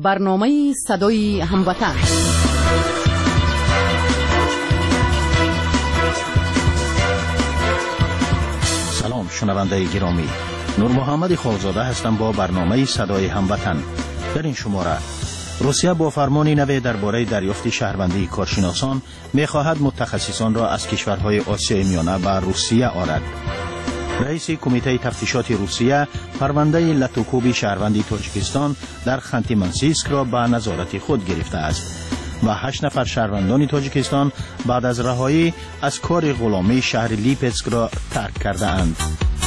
برنامه صدای هموطن. سلام شنونده گرامی، نور محمد خالزاده هستم با برنامه صدای هموطن. در این شماره روسیه با فرمانی نو درباره دریافت شهروندی کارشناسان می‌خواهد متخصصان را از کشورهای آسیای میانه به روسیه آرد. رئیس کمیته تفتیشات روسیه پرونده لاتوکوب شهروندی تاجیکستان در خانتی منسیسک را به نظارت خود گرفته است و 8 نفر شهروندان تاجیکستان بعد از رهایی از کار غلامی شهر لیپسک را ترک کرده اند.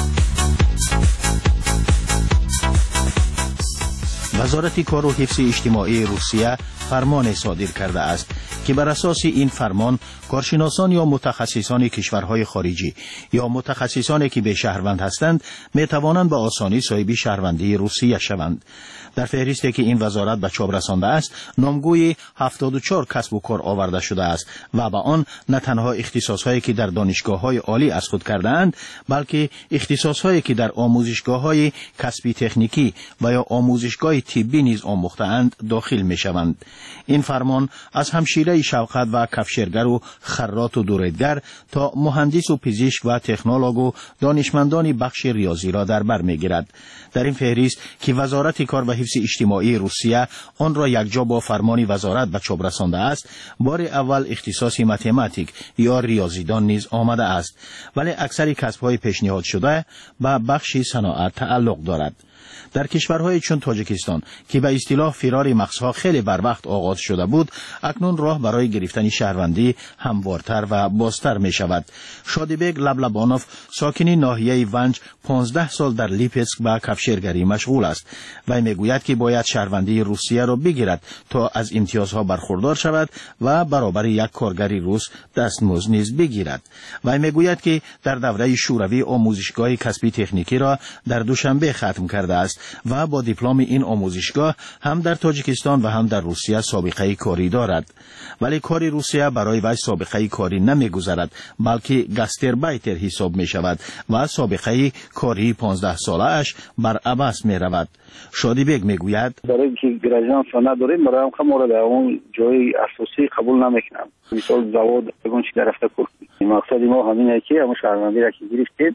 وزارت کار و حفظ اجتماعی روسیه فرمان صادر کرده است که بر اساس این فرمان کارشناسان یا متخصصان کشورهای خارجی یا متخصصانی که به شهروند هستند می توانند به آسانی صاحب شهروندی روسیه شوند. در فهرستی که این وزارت به چاپ رسانده است نامگوی 74 کسب و کار آورده شده است و به آن نه تنها اختصاصهایی که در دانشگاه‌های عالی از خود کرده‌اند بلکه اختصاصهایی که در آموزشگاه‌های کسبی تکنیکی و یا آموزشگاه طبی نیز آموخته‌اند داخل می‌شوند. این فرمان از همشیره شوقت و کفشرگر و خراط و دوریدگر تا مهندس و پزشک و تکنولوژ و دانشمندان بخش ریاضی را در بر می‌گیرد. در این فهرست که وزارت کار و حفظ اجتماعی روسیه آن را یکجا با فرمان وزارت به چاپ رسانده است، بار اول اختصاص متماتیک یا ریاضیدان نیز آمده است، ولی اکثر کسب‌های پیشنهاد شده به بخش صنعت تعلق دارد. در کشورهای چون تاجیکستان که به اصطلاح فرار مغزها خیلی بر وقت آغاز شده بود، اکنون راه برای گرفتن شهروندی هموارتر و بازتر می شود. شادیبگ لبلبانوف ساکن ناحیه ونج 15 سال در لیپسک به کفشرگری مشغول است و میگوید که باید شهروندی روسیه را بگیرد تا از امتیازها برخوردار شود و برابر یک کارگری روس دستمزد نیز بگیرد. و میگوید که در دوره شوروی آموزشگاه کسبی تکنیکی را در دوشنبه ختم کرده است و با دیپلم این آموزشگاه هم در تاجیکستان و هم در روسیه سابقه کاری دارد. ولی کار روسیه برای وی سابقه کاری نمیگذارد بلکه گاستربایتر حساب می شود و سابقه کاری 15 ساله اش بر عباس می رود. شادیبگ میگوید برای که گراجان نداریم برای هم ما را در اون جای اساسی قبول نمیکنم. مثال زواد بگون چی درفته کنیم. مقصد ما همینه که همون شهروندی را که گرفتیم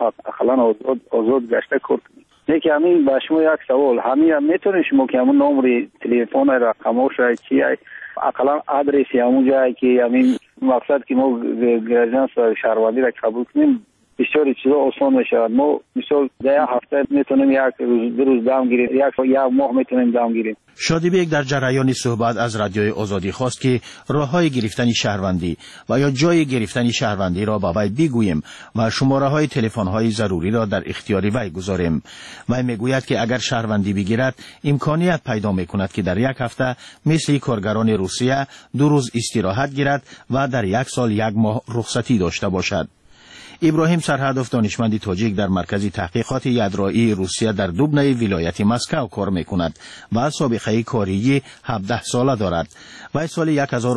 اقلا آزاد گشته کنیم. لیکن همین با شما یک سوال همین میتونید شما که همون نمره تلفن رقمش چی اقلا آدرسی همون جایی که همین مقصد که ما گراجان شهروندی را قبول کنیم بسیار چیزا آسان میشه. ما مثال در هفته میتونیم یک روز 2 روز دام گیریم، یک ماه میتونیم دام گیریم. شادیبگ در جریان صحبت از رادیوی آزادی خواست که راههای گرفتن شهروندی و یا جای گرفتن شهروندی را با وی بگوییم و شماره‌های تلفن‌های ضروری را در اختیار وی گذاریم. وی میگوید که اگر شهروندی بگیرد امکانیت پیدا میکند که در یک هفته مثل کارگران روسیه 2 روز استراحت گیرد و در 1 سال 1 ماه رخصتی داشته باشد. ابراهیم سرهدف دانشمند تاجیک در مرکز تحقیقات یدرایی روسیه در دوبنه ولایت مسکو کار میکند و سابقه کاری 17 ساله دارد. و سال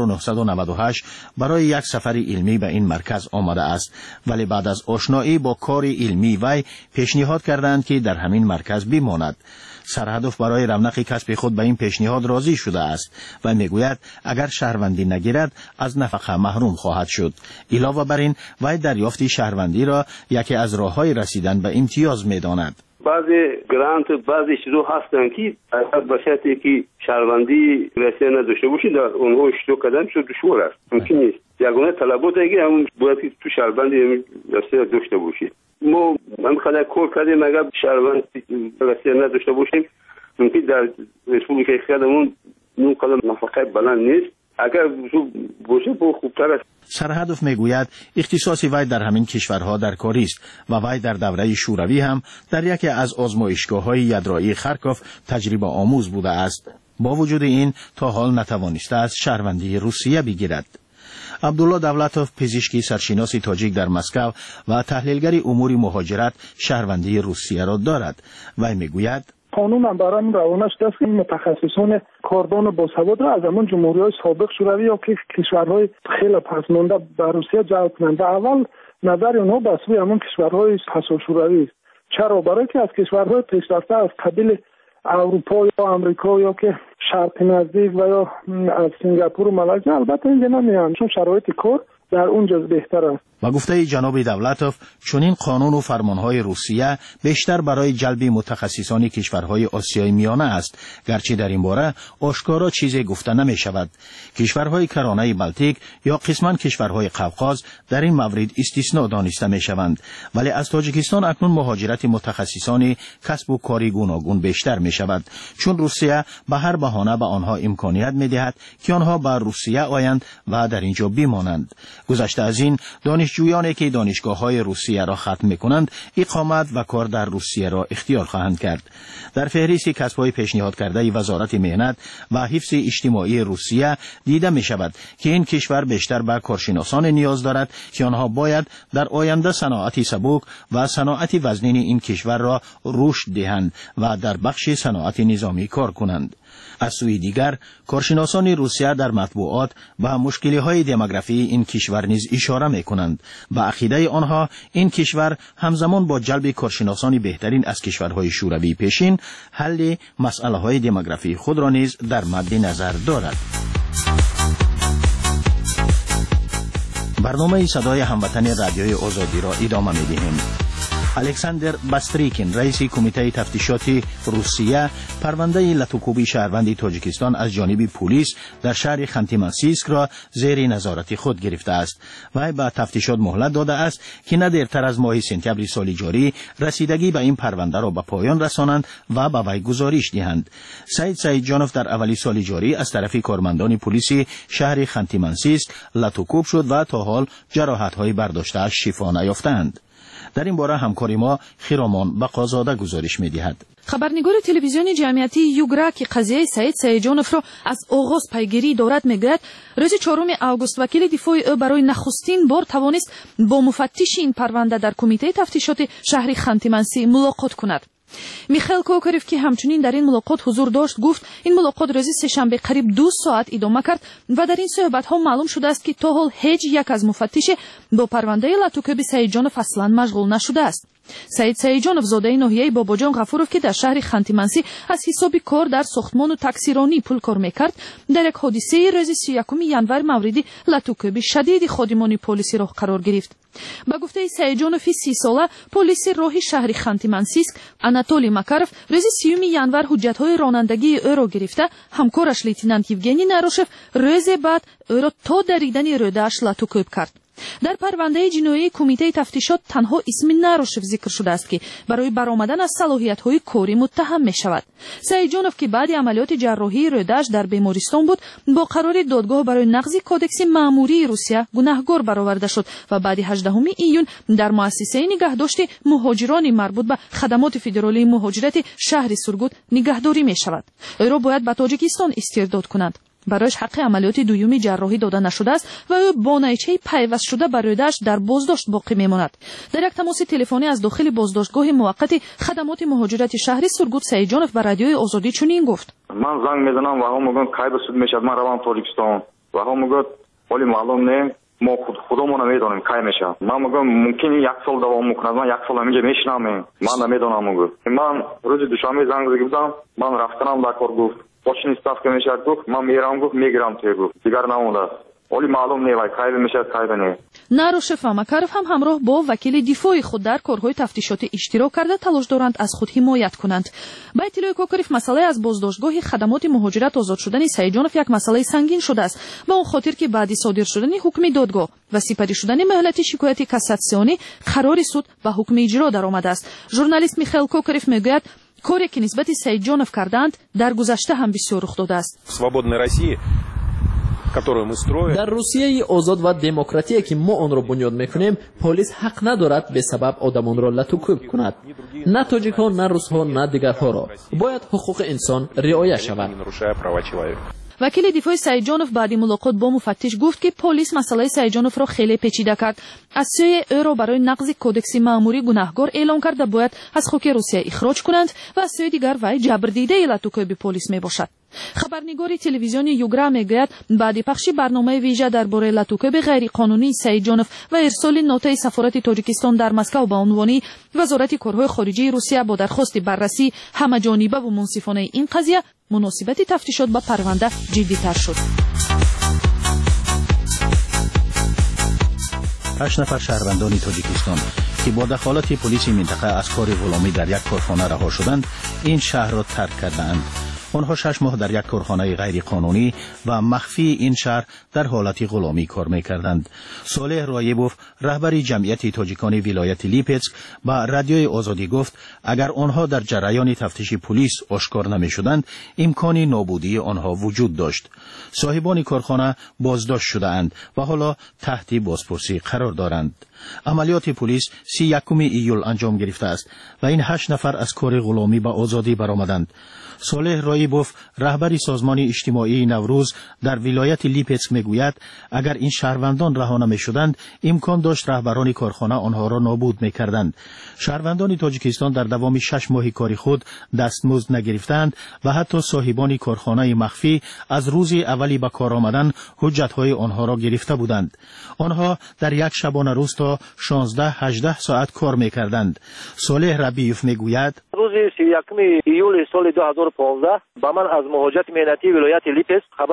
1998 برای یک سفر علمی به این مرکز آمده است، ولی بعد از آشنایی با کار علمی وی پیشنهاد کردند که در همین مرکز بماند. سرهدف برای رونق کسب خود به این پیشنهاد راضی شده است و میگوید اگر شهروندی نگیرد از نفقه محروم خواهد شد. علاوه بر این وی دریافت شهروندی را یکی از راههای رسیدن به امتیاز میداند. بعضی گرانت بعضی چیزا هستن که به شرطی که شهروندی رسیدن نداشته باشی در اونها اشتراک کردن دشوار است، ممکن نیست. یگانه طلبات دیگه همون باید تو شهروندی رسیدن داشته باشی. ما من خدا کار کردیم اگر شهروند رسیدن نداشته باشیم ممکن در ریسپوبلیکای خودمون اون قدر نفقه بلند نیست. اگر باشه با خوبتر است. سرهدف میگوید اختصاصی وی در همین کشورها در کاری است و وی در دوره شوروی هم در یکی از آزمایشگاه‌های یدرایی خارکوف تجربه آموز بوده است. با وجود این تا حال نتوانسته است شهروندی روسیه بگیرد. عبدالله دولتوف پزشکی سرشناس تاجیک در مسکو و تحلیلگر امور مهاجرت شهروندی روسیه را دارد. وی میگوید قانون هم برای روانش دست این متخصصان کاردان باسواد را از همون جمهوری‌های سابق شوروی یا که کشورهای خیلی پسمانده به روسیه جلب کنند. اول نظر اونها به سوی همون کشورهای پسا شوروی است. چرا؟ برای که از کشورهای پیشرفته از قبیل اروپا یا امریکا یا که شرق نزدیک و یا از سنگاپور و مالزی البته اینجا نمیان چون شرایط کار در اونجا بهتر است. با گفته جناب دولتوف چنین قانون و فرمانهای روسیه بیشتر برای جلب متخصصان کشورهای آسیای میانه است، گرچه در این باره آشکارا چیزی گفته نمی شود. کشورهای کرانه بلتیک یا قسما کشورهای قفقاز در این مورد استثناء دانسته می شوند، ولی از تاجیکستان اکنون مهاجرت متخصصان کسب و کاری گوناگون بیشتر می شود، چون روسیه به هر بهانه به آنها امکانیت می دهد که آنها به روسیه آیند و در اینجا بمانند. گذشته از این دانشجویانی که دانشگاه‌های روسیه را ختم می‌کنند اقامت و کار در روسیه را اختیار خواهند کرد. در فهرست کسب‌های پیشنهاد کرده وزارت مهنت و حفظ اجتماعی روسیه دیده می‌شود که این کشور بیشتر به کارشناسان نیاز دارد که آنها باید در آینده صنعت سبک و صنعت وزنین این کشور را رشد دهند و در بخش صنعت نظامی کار کنند. از سوی دیگر کارشناسان روسیه در مطبوعات و مشکل‌های دموگرافی این کشور نیز اشاره می‌کنند. به عقیده آنها این کشور همزمان با جلب کارشناسان بهترین از کشورهای شوروی پیشین حل مسائل‌های دموگرافی خود را نیز در مد نظر دارد. برنامه صدای هموطن رادیوی آزادی را ادامه می‌دهیم. الکساندر باستریکین رئیس کمیته تفتیشات روسیه پرونده لاتوکوبی شهروند تاجیکستان از جانب پلیس در شهر خانتی-مانسیسک را زیر نظارت خود گرفته است. وی به تفتیشات مهلت داده است که نه دیرتر از ماه سپتامبر سال جاری رسیدگی به این پرونده را به پایان رسانند و به وی گزارش دهند. سعید جانوف در اولی سال جاری از طرف کارمندان پلیس شهر خانتی-مانسیسک لاتوکوب شد و تا حال جراحت‌های برداشته‌اش شفا نیافتند. در این باره همکاری ما خیرامان بقازاده گزارش می‌دهد. خبرنگار تلویزیون جمعیتی یوگرا که قضیه سعید سیجانوف را از آغاز پیگیری دارد میگوید روز 4 آگوست وکیل دفاع او برای نخستین بار توانست با مفتش این پرونده در کمیته تفتیشات شهر خانتی-مانسی ملاقات کند. میخائیل کوکاریف که همچنین در این ملاقات حضور داشت گفت این ملاقات روز سه‌شنبه قریب 2 ساعت ادامه کرد و در این صحبت ها معلوم شده است که تا حال هیچ یک از مفتش با پرونده لاتوکوبی سیجانوف اصلا مشغول نشده است. سعید سیجانوف زاده ناحیه باباجان غفوروف که در شهر خانتی-مانسی از حساب کار در ساختمان و تاکسیرانی پول کار میکرد در یک حادثه روز 31 ژانویه مورد لاتوکوبی شدید خادمان پلیسی راه قرار گرفت. با گفته سیجانوف 30 ساله پلیس راه شهر خانتی-مانسیسک آناتولی ماکاروف روز 30 ژانویه حجت‌های رانندگی او را گرفته همکارش لیتنانت یوگنی ناروشف روز بعد او را تا دریدن روده‌اش لاتوکوب کرد. در پرونده جنایی کمیته تفتیشات تنها اسم ناروشف ذکر شده است که برای برآمدن از صلاحیت‌های کاری متهم می‌شود. سیجانوف که بعد عملیات جراحی روده‌اش در بیمارستان بود با قرار دادگاه برای نقض کودکس مأموری روسیه گناهکار برآورده شد و بعد 18 ایون در مؤسسه نگهداشت مهاجران مربوط به خدمات فدرالی مهاجرت شهر سورگوت نگهداری می‌شود. او را باید به تاجیکستان استرداد کنند. برایش حق عملیات دوم جراحی داده نشده است و او با نیچه پیوست شده بر روده‌اش در بازداشت باقی میماند. در یک تماس تلفنی از داخل بازداشتگاه موقت خدمات مهاجرت شهر سورگوت سیجانوف به رادیوی آزادی چنین گفت: من زنگ میزنم و هم میگن کی به سود میشد من روم تاجیکستان و هم میگن ولی معلوم نه ما خودمون نمیدونیم کی میشه. من میگم ممکنه 1 سال دوام میکنه من 1 سال اینجا میشنم من نمیدونم. میگم من روز دوشنبه زنگ زدم من رفتم دکار گفت پاشین استاف که میشه گفت من میرم گفت میگیرم تو گفت دیگر نمونده ولی معلوم نه وای کی میشه کی نه. ناروشف و ماکاروف هم همراه با وکیل دفاع خود در کارهای تفتیشات اشتراک کرده تلاش دارند از خود حمایت کنند. با اطلاع کوکاریف مسئله از بازداشتگاه خدمات مهاجرت آزاد شدن سیجانوف یک مسئله سنگین شده است به اون خاطر که بعد صادر شدن حکم دادگاه و سپری شدن مهلت شکایت کاساسیونی قرار سود و حکم اجرا درآمده است. ژورنالیست میخائیل کوکاریف میگوید کاری که نسبت سیجانوف کردند در گذشته هم بسیار رخ داده است. در روسیه آزاد و دموکراتیکی که ما آن را بنیاد میکنیم پلیس حق ندارد به سبب آدمان را لاتوکوب کند. نه تاجیک‌ها نه روس‌ها نه دیگرها را باید حقوق انسان رعایت شود. وکیل دفاع سیجانوف بعد ملاقات با مفتش گفت که پلیس مسئله سیجانوف را خیلی پیچیده کرد. از سوی او را برای نقض کودکس مأموری گناهکار اعلام کرد و باید از خاک روسیه اخراج کنند و از سوی دیگر وی جبردیده لاتوکوبی پلیس می باشد. خبرنگار تلویزیونی یوگرا میگوید بعد پخش برنامه ویژه درباره لطوکب غیرقانونی سیدجانوف و ارسال نوتای سفارت تاجیکستان در مسکو به عنوان وزارت کارهای خارجه روسیه با درخواست بررسی همه‌جانبه و منصفانه این قضیه، مناسبت تفتیشات به پرونده جدی‌تر شد. 8 نفر شهروندان تاجیکستان که با دخالت پلیس منطقه از کار غلامی در یک کارخانه رها شدند، این شهر را ترک کردند. آنها 6 ماه در یک کارخانه غیر قانونی و مخفی این شهر در حالت غلامی کار می‌کردند. صالح رایبوف، رهبر جمعیت تاجیکان ولایت لیپسک، با رادیوی آزادی گفت اگر آنها در جریان تفتیش پلیس آشکار نمی‌شدند، امکان نابودی آنها وجود داشت. صاحبان کارخانه بازداشت شده‌اند و حالا تحت بازپرسی قرار دارند. عملیات پلیس 31 ایول انجام گرفته است و این 8 نفر از کار غلامی به آزادی برآمدند. صالح رایبوف، رهبر سازمان اجتماعی نوروز در ولایت لیپسک میگوید اگر این شهروندان رها نمی‌شدند، امکان داشت رهبران کارخانه آنها را نابود می‌کردند. شهروندان تاجیکستان در دوام 6 ماه کاری خود دستمزد نگرفتند و حتی صاحبان کارخانه مخفی از روز اولی به کار آمدن حجت‌های آنها را گرفته بودند. آنها در یک شبانه روز تا 16-18 ساعت کار می‌کردند. صالح ربیوف میگوید روز 31 ایول سال 2015 با من از مهاجرت مهنتی ولایت لیپسک خبر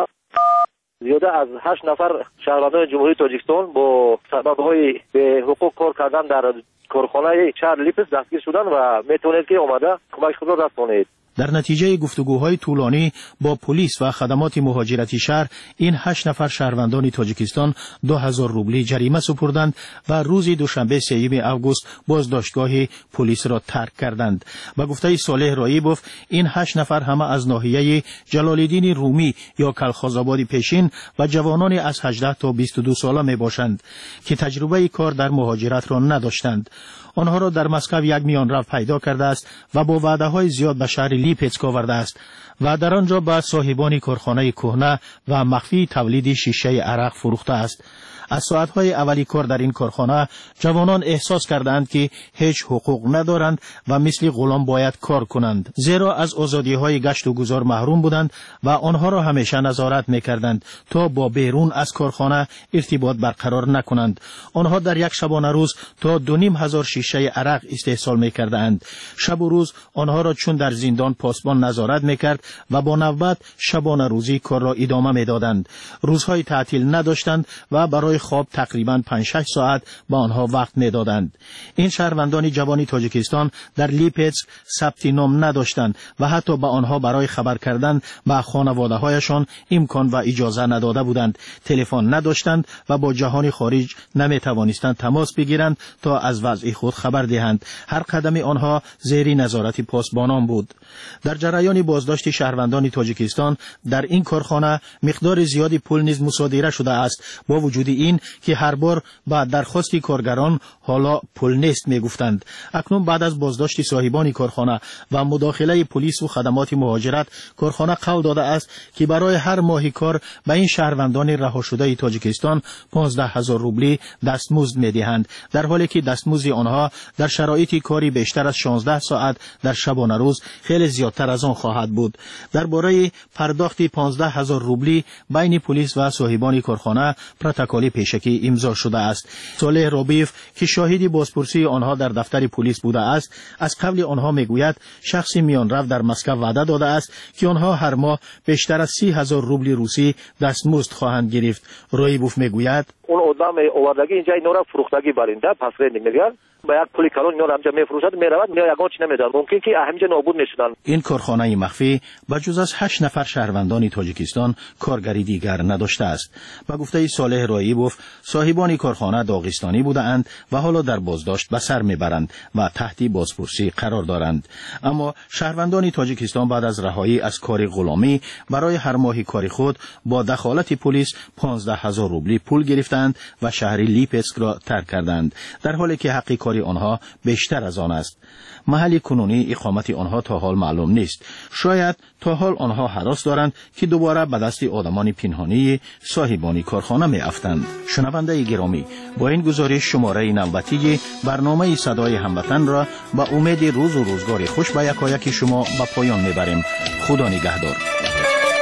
زیاده از 8 نفر شهروندان جمهوری تاجیکستان با سبب‌های به حقوق کار کردن در کارخانه شهر لیپسک دستگیر شدن و میتونید که اومده کمک خود را رسانید. در نتیجه گفتگوهای طولانی با پلیس و خدمات مهاجرتی شهر، این 8 نفر شهروندان تاجیکستان 2000 روبلی جریمه سپردند و روز دوشنبه 3 آگوست بازداشتگاه پلیس را ترک کردند. با گفته صالح رایبوف، این 8 نفر همه از ناحیه جلال‌الدین رومی یا کلخازآباد پیشین و جوانان از 18 تا 22 ساله می باشند که تجربه کار در مهاجرت را نداشتند. آنها را در مسکو یک میانرو پیدا کرده است و با وعده‌های زیاد به شهر لیپسک آورده است و در آنجا به صاحبان کارخانه کهنه و مخفی تولید شیشه عرق فروخته است. از ساعتهای اولی کار در این کارخانه جوانان احساس کردند که هیچ حقوق ندارند و مثل غلام باید کار کنند، زیرا از آزادی‌های گشت و گذار محروم بودند و آنها را همیشه نظارت می‌کردند تا با بیرون از کارخانه ارتباط برقرار نکنند. آنها در یک شبانه روز تا 2500 شیشه عرق استحصال می‌کردند. شب و روز آنها را چون در زندان پاسبان نظارت می‌کرد و با نوبت شبانه روزی کار را ادامه می‌دادند. روزهای تعطیل نداشتند و برای خواب تقریباً 5-6 ساعت به آنها وقت می‌دادند. این شهروندان جوان تاجیکستان در لیپسک ثبت نام نداشتند و حتی به آنها برای خبر کردن به خانواده‌هایشان امکان و اجازه نداده بودند. تلفن نداشتند و با جهان خارج نمی‌توانستند تماس بگیرند تا از وضع خود خبر دهند. هر قدم آنها زیر نظارت پاسبانان بود. در جریان بازداشت شهروندان تاجیکستان در این کارخانه مقدار زیادی پول نیز مصادره شده است. با وجود این که هر بار با درخواست کارگران حالا پول نیست میگفتند. اکنون بعد از بازداشت صاحبان کارخانه و مداخله پلیس و خدمات مهاجرت، کارخانه قول داده است که برای هر ماه کار به این شهروندان رها شده تاجیکستان 15000 روبلی دستمزد میدهند، در حالی که دستمزد آنها در شرایط کاری بیشتر از 16 ساعت در شبانه روز خیلی زیادتر از آن خواهد بود. درباره پرداخت 15000 روبلی بین پلیس و صاحبان کارخانه پروتکل پیشکی امضا شده است. صالح رایبوف که شاهد بازپرسی آنها در دفتر پلیس بوده است، از قبل آنها میگوید شخص میانرو در مسکو وعده داده است که آنها هر ماه بیشتر از 30000 روبل روسی دستمزد خواهند گرفت. رایبوف میگوید اون آدم آوردگی اینجا اینا را فروختگی برنده پس میگن با یک پولی کلان اینا را همجا میفروشد میرود میاد یگان چی نمیدن، ممکن که همینجا نابود میشدن. این کارخانه مخفی بجز از 8 نفر شهروندان تاجیکستان کارگری دیگر نداشته است. با گفته صالح رایبوف، صاحبان کارخانه داغستانی بودند و حالا در بازداشت به سر میبرند و تحت بازپرسی قرار دارند. اما شهروندان تاجیکستان بعد از رهایی از کار غلامی برای هر ماه کاری خود با دخالت پلیس 15000 روبلی پول گرفتند و شهر لیپسک را ترک کردند، در حالی که حق کاری آنها بیشتر از آن است. محل کنونی اقامت آنها تا حال معلوم نیست. شاید تا حال آنها هراس دارند که دوباره به دست آدمان پنهانی صاحبان کارخانه می افتند. شنونده گرامی، با این گزارش شماره نوبتی برنامه صدای هموطن را با امید روز و روزگار خوش به یکایک شما به پایان می بریم. خدا نگهدار.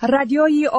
رادیوی